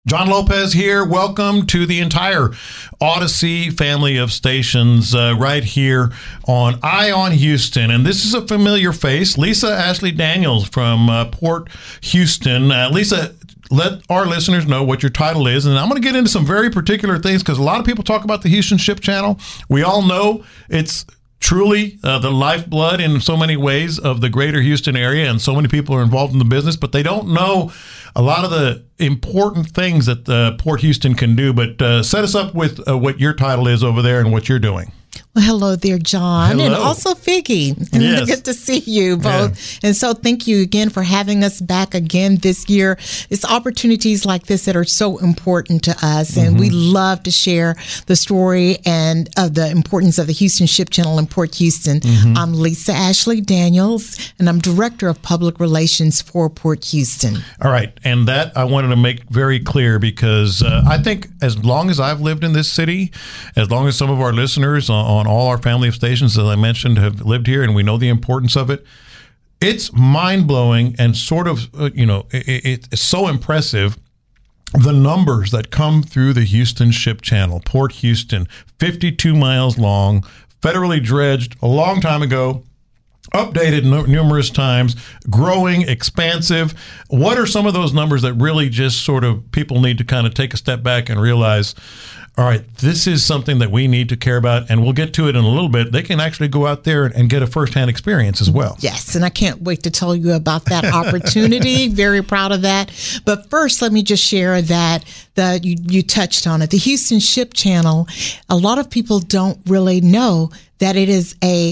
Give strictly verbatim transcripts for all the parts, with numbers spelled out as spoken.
John Lopez here. Welcome to the entire Odyssey family of stations uh, right here on Eye on Houston. And this is a familiar face, Lisa Ashley Daniels from uh, Port Houston. Uh, Lisa, let our listeners know what your title is. And I'm going to get into some very particular things because a lot of people talk about the Houston Ship Channel. We all know it's truly uh, the lifeblood in so many ways of the greater Houston area, and so many people are involved in the business, but they don't know a lot of the important things that uh, Port Houston can do. But uh, set us up with uh, what your title is over there and what you're doing. Well, hello there, John, Hello. and also Figgy. Yes. Good to see you both. Yeah. And so thank you again for having us back again this year. It's opportunities like this that are so important to us, mm-hmm. and we love to share the story and of the importance of the Houston Ship Channel in Port Houston. Mm-hmm. I'm Lisa Ashley Daniels, and I'm Director of Public Relations for Port Houston. All right, and that I wanted to make very clear because uh, I think as long as I've lived in this city, as long as some of our listeners on, on all our family of stations, as I mentioned, have lived here, and we know the importance of it. It's mind-blowing and sort of, uh, you know, it, it, it's so impressive, the numbers that come through the Houston Ship Channel. Port Houston, fifty-two miles long, federally dredged a long time ago, updated no, numerous times, growing, expansive. What are some of those numbers that really just sort of people need to kind of take a step back and realize, all right, this is something that we need to care about, and we'll get to it in a little bit. They can actually go out there and get a firsthand experience as well. Yes, and I can't wait to tell you about that opportunity. Very proud of that. But first, let me just share that the, you, you touched on it. The Houston Ship Channel, a lot of people don't really know that it is a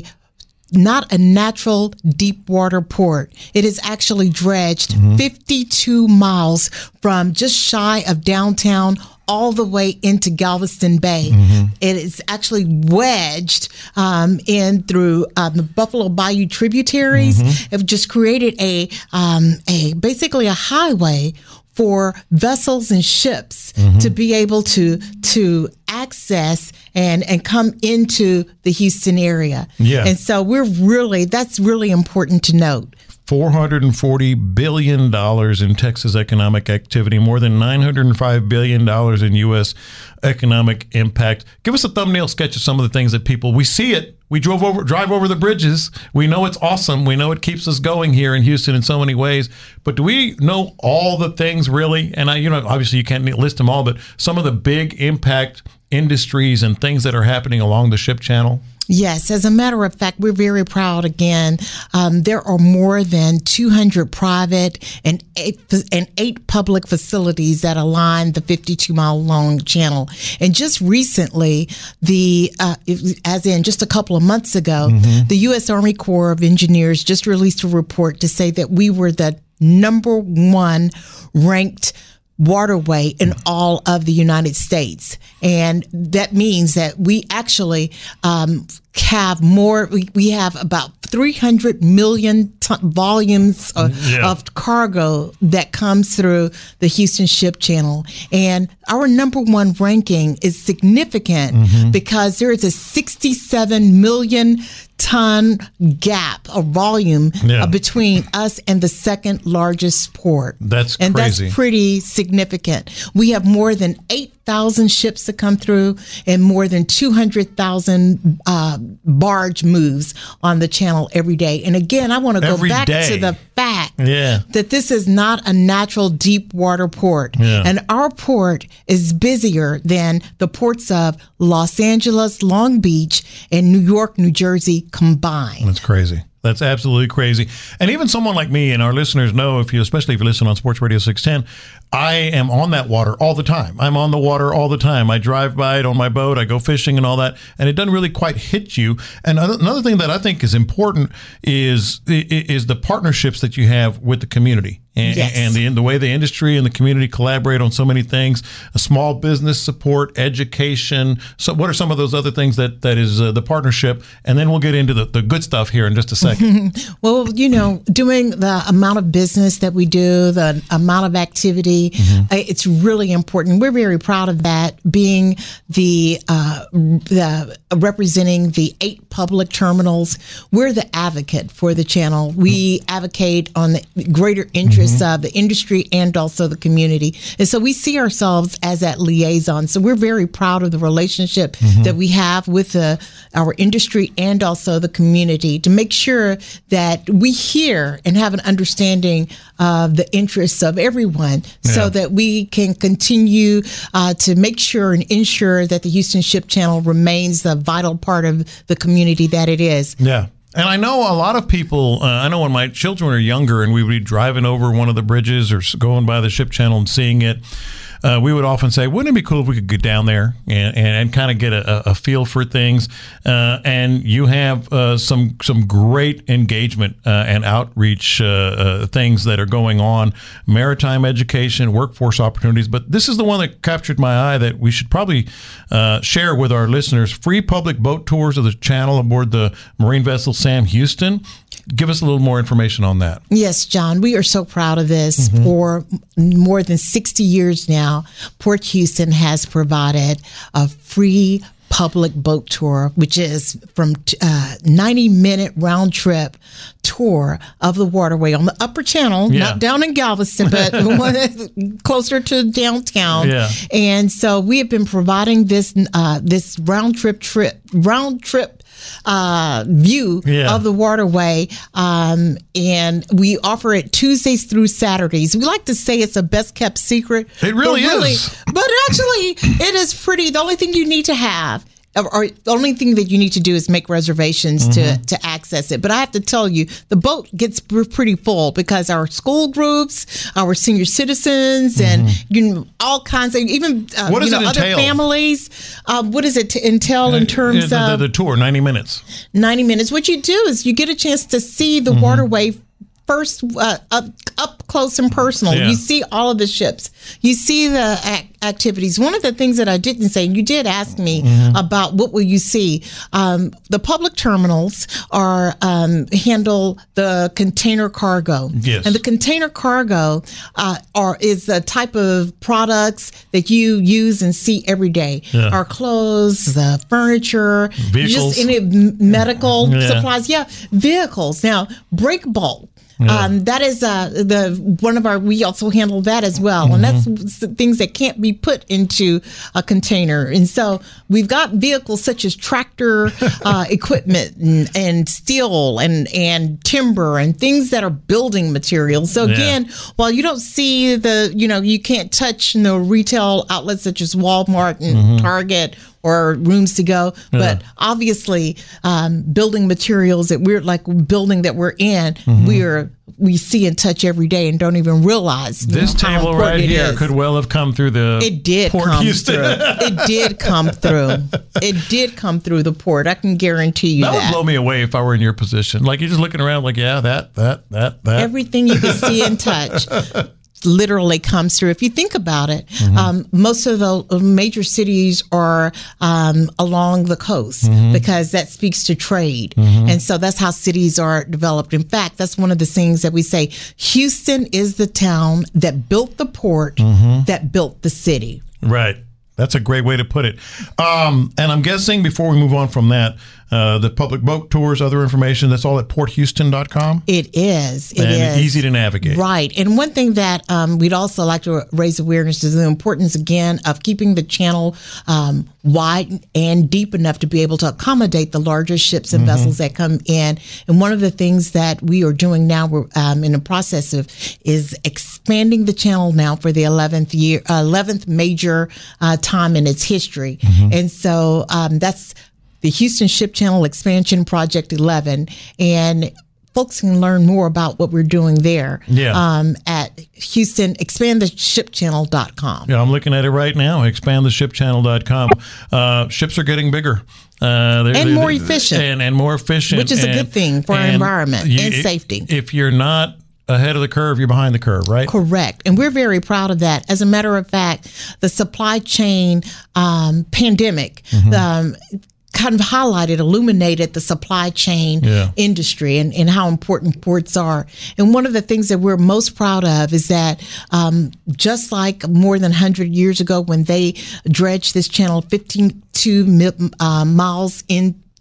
not a natural deep water port. It is actually dredged mm-hmm. fifty-two miles from just shy of downtown all the way into Galveston Bay. Mm-hmm. It is actually wedged um, in through um, the Buffalo Bayou tributaries. Mm-hmm. It just created a um, a basically a highway for vessels and ships mm-hmm. to be able to to access and and come into the Houston area. Yeah. And so we're really, that's really important to note. four hundred forty billion dollars in Texas economic activity, more than nine hundred five billion dollars in U S economic impact. Give us a thumbnail sketch of some of the things that people, we see it. We drove over, drive over the bridges. We know it's awesome. We know it keeps us going here in Houston in so many ways. But do we know all the things really? And I, you know, obviously you can't list them all, but some of the big impact industries and things that are happening along the Ship Channel? Yes, as a matter of fact, we're very proud again. Um, there are more than two hundred private and eight, and eight public facilities that align the fifty-two mile long channel. And just recently, the uh, as in just a couple of months ago, mm-hmm. the U S Army Corps of Engineers just released a report to say that we were the number one ranked waterway in all of the United States. And that means that we actually um, have more, we, we have about three hundred million ton volumes of, yeah. of cargo that comes through the Houston Ship Channel. And our number one ranking is significant mm-hmm. because there is a sixty-seven million ton gap of volume yeah. uh, between us and the second largest port. That's and crazy. And that's pretty significant. We have more than eight thousand ships that come through and more than two hundred thousand uh, barge moves on the channel every day. And again, I want to go every back day. to the fact yeah. that this is not a natural deep water port. Yeah. And our port is busier than the ports of Los Angeles, Long Beach, and New York, New Jersey combined. That's crazy. That's absolutely crazy. And even someone like me, and our listeners know, if you, especially if you listen on Sports Radio six ten, I am on that water all the time. I'm on the water all the time. I drive by it on my boat. I go fishing and all that, and it doesn't really quite hit you. And another thing that I think is important is is the partnerships that you have with the community. And, yes. and the the way the industry and the community collaborate on so many things, a small business support, education. So what are some of those other things that, that is uh, the partnership? And then we'll get into the, the good stuff here in just a second. Well, you know, doing the amount of business that we do, the amount of activity, mm-hmm. it's really important. We're very proud of that, being the, uh, the representing the eight public terminals. We're the advocate for the channel. We mm-hmm. advocate on the greater interest interests mm-hmm. of the industry and also the community. And so we see ourselves as that liaison. So we're very proud of the relationship mm-hmm. that we have with the, our industry and also the community to make sure that we hear and have an understanding of the interests of everyone yeah. so that we can continue uh, to make sure and ensure that the Houston Ship Channel remains the vital part of the community that it is. Yeah. And I know a lot of people, uh, I know when my children were younger and we would be driving over one of the bridges or going by the Ship Channel and seeing it, uh, we would often say, wouldn't it be cool if we could get down there and, and, and kind of get a, a feel for things? Uh, and you have uh, some some great engagement uh, and outreach uh, uh, things that are going on, maritime education, workforce opportunities. But this is the one that captured my eye that we should probably uh, share with our listeners. Free public boat tours of the channel aboard the marine vessel Sam Houston. Give us a little more information on that. Yes, John, we are so proud of this. Mm-hmm. For more than sixty years now, Port Houston has provided a free public boat tour, which is from uh, ninety minute round trip tour of the waterway on the upper channel, yeah. not down in Galveston, but closer to downtown. Yeah. And so we have been providing this uh, this round trip trip round trip uh, view yeah. of the waterway. Um, and we offer it Tuesdays through Saturdays. We like to say it's a best kept secret. It really, but really is. But actually, it is pretty. The only thing you need to have or the only thing that you need to do is make reservations mm-hmm. to, to access it. But I have to tell you, the boat gets pretty full because our school groups, our senior citizens, mm-hmm. and you know, all kinds of, even uh, what does you know, it other entail? families. Um, what does it t- entail in terms uh, the, of? The, the tour, ninety minutes. ninety minutes. What you do is you get a chance to see the mm-hmm. waterway first uh, up up close and personal. Yeah. You see all of the ships. You see the ac- activities. One of the things that I didn't say, and you did ask me mm-hmm. about what will you see. Um, the public terminals are um, handle the container cargo. Yes. And the container cargo uh, are is the type of products that you use and see every day. Yeah. Our clothes, the furniture, vehicles, just any medical yeah. supplies. Yeah, vehicles. Now, break bulk. Yeah. Um, that is uh, the one of our. We also handle that as well, mm-hmm. and that's things that can't be put into a container. And so we've got vehicles such as tractor uh, equipment and, and steel and and timber and things that are building materials. So again, yeah. while you don't see the, you know, you can't touch the retail outlets such as Walmart and mm-hmm. Target or Rooms to Go, yeah. but obviously um, building materials that we're like building that we're in, mm-hmm. we're we see and touch every day and don't even realize this know, table right here is. Could well have come through the it did Port come Houston. through. It did come through. It did come through the port. I can guarantee you that. That would blow me away if I were in your position. Like you're just looking around, like yeah, that, that, that, that. Everything you can see and touch. Literally comes through. If you think about it, mm-hmm. um, most of the major cities are um, along the coast mm-hmm. because that speaks to trade. Mm-hmm. And so that's how cities are developed. In fact, that's one of the things that we say, Houston is the town that built the port, mm-hmm. that built the city. Right. That's a great way to put it. Um, and I'm guessing before we move on from that, uh, the public boat tours, other information, that's all at port houston dot com? It is. It and is. Easy to navigate. Right. And one thing that um, we'd also like to raise awareness is the importance, again, of keeping the channel um, wide and deep enough to be able to accommodate the larger ships and mm-hmm. vessels that come in. And one of the things that we are doing now, we're um, in the process of, is expanding the channel now for the eleventh year, uh, eleventh major uh, time in its history. Mm-hmm. And so um, that's the Houston Ship Channel Expansion Project eleven. And folks can learn more about what we're doing there yeah. um, at Houston, expand the ship channel dot com. Yeah, I'm looking at it right now, expand the ship channel dot com. Uh, ships are getting bigger. Uh, they're, and they're, more they're, efficient. And, and more efficient. Which is and, a good thing for our environment you, and safety. If you're not ahead of the curve, you're behind the curve, right? Correct. And we're very proud of that. As a matter of fact, the supply chain um, pandemic, mm-hmm. um, kind of highlighted, illuminated the supply chain yeah. industry and, and how important ports are. And one of the things that we're most proud of is that um, just like more than one hundred years ago when they dredged this channel fifty-two uh, miles in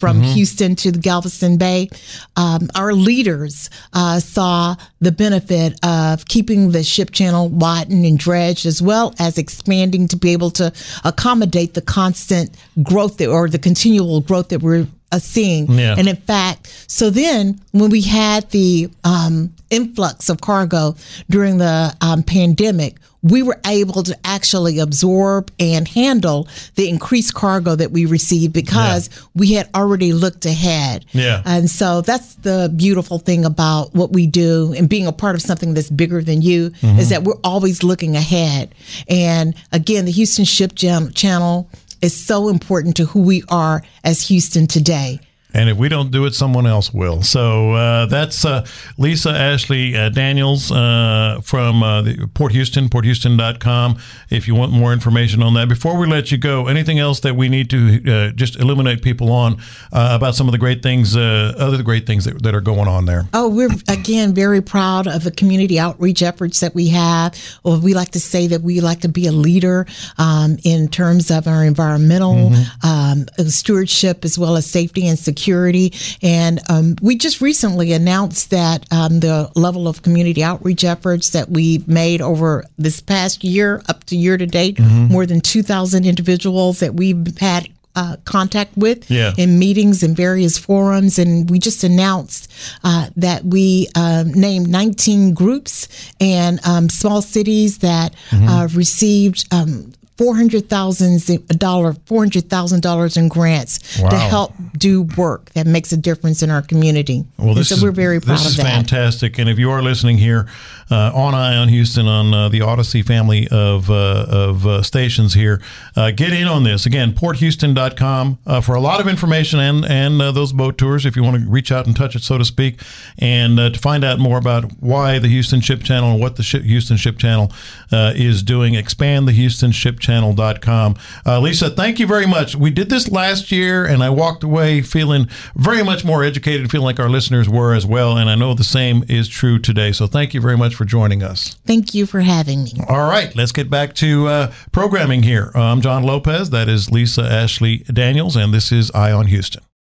from mm-hmm. Houston to the Galveston Bay. Um, our leaders uh, saw the benefit of keeping the ship channel widened and dredged, as well as expanding to be able to accommodate the constant growth that, or the continual growth that we're uh, seeing. Yeah. And in fact, so then when we had the um, influx of cargo during the um, pandemic, we were able to actually absorb and handle the increased cargo that we received because yeah. we had already looked ahead. Yeah. And so that's the beautiful thing about what we do and being a part of something that's bigger than you mm-hmm. is that we're always looking ahead. And again, the Houston Ship Channel is so important to who we are as Houston today. And if we don't do it, someone else will. So uh, that's uh, Lisa Ashley uh, Daniels uh, from uh, the Port Houston, port houston dot com, if you want more information on that. Before we let you go, anything else that we need to uh, just illuminate people on uh, about some of the great things, uh, other great things that, that are going on there? Oh, we're, again, very proud of the community outreach efforts that we have. Or we like to say that we like to be a leader um, in terms of our environmental mm-hmm. um, stewardship as well as safety and security. Security. And um, we just recently announced that um, the level of community outreach efforts that we've made over this past year, up to year to date, mm-hmm. more than two thousand individuals that we've had Uh, contact with yeah. in meetings and various forums. And we just announced uh, that we um, named nineteen groups and um, small cities that mm-hmm. uh, received um, four hundred thousand dollars four hundred thousand dollars in grants wow. to help do work that makes a difference in our community. Well, this so is, we're very proud this of is that. fantastic. And if you are listening here uh, on Eye on Houston, on uh, the Odyssey family of uh, of uh, stations here, uh, get in on this. Again, port houston dot com uh, for a lot of information and, and uh, those boat tours if you want to reach out and touch it, so to speak, and uh, to find out more about why the Houston Ship Channel and what the Ship, Houston Ship Channel uh, is doing, expand the houston ship channel dot com. Uh, Lisa, thank you very much. We did this last year, and I walked away feeling very much more educated, feeling like our listeners were as well, and I know the same is true today. So thank you very much for joining us. Thank you for having me. All right, let's get back to uh, programming here. Uh, I'm John Lopez. That is Lisa Ashley Daniels, and this is Eye on Houston.